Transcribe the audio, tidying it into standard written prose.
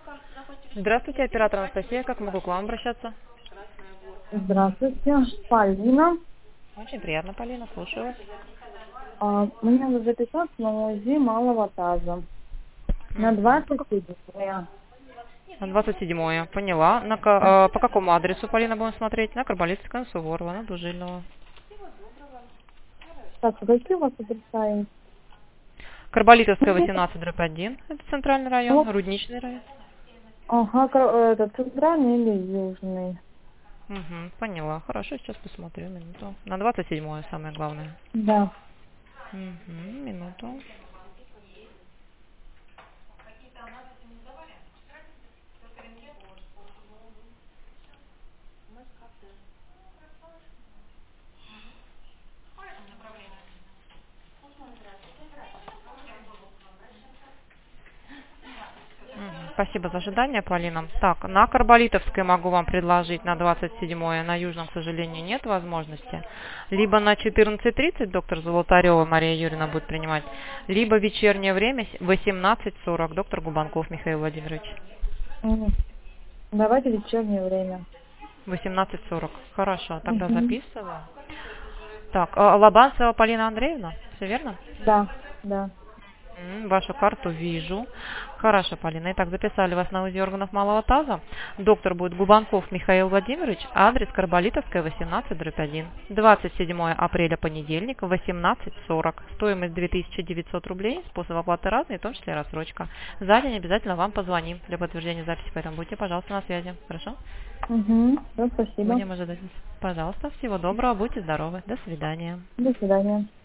Здравствуйте, оператор Анастасия. Как могу к вам обращаться? Здравствуйте, Полина. Очень приятно, Полина. Слушаю вас. Мне надо записаться на УЗИ малого таза на Мгм. 27-е. На 27-е. Поняла. По какому адресу, Полина, будем смотреть? На Карболитского, Суворова, на Дужилова. Так, а какие у вас адреса есть? Карболитовская, 18/1. Это центральный район, Вот, Рудничный район. ага, это центральный или южный? Угу, поняла. Хорошо, сейчас посмотрю. Минуту. На 27-е самое главное. Да. Угу, минуту. Спасибо за ожидание, Полина. Так, на Карболитовской могу вам предложить на 27-е, на Южном, к сожалению, нет возможности. Либо на 14:30 доктор Золотарева Мария Юрьевна будет принимать, либо вечернее время 18:40 доктор Губанков Михаил Владимирович. Мгм. Давайте вечернее время. 18:40. Хорошо, тогда Угу. записываю. Так, Лобанцева Полина Андреевна, все верно? Да, да. Вашу карту вижу. Хорошо, Полина. Итак, записали вас на УЗИ органов малого таза. Доктор будет Губанков Михаил Владимирович. Адрес Карболитовская, 18/1. 27 апреля, понедельник, 18:40. Стоимость 2900 рублей. Способ оплаты разный, в том числе рассрочка. За день обязательно вам позвоним для подтверждения записи, поэтому будьте, пожалуйста, на связи. Хорошо? Угу. Все, спасибо. Будем ожидать. Пожалуйста, всего доброго, будьте здоровы. До свидания. До свидания.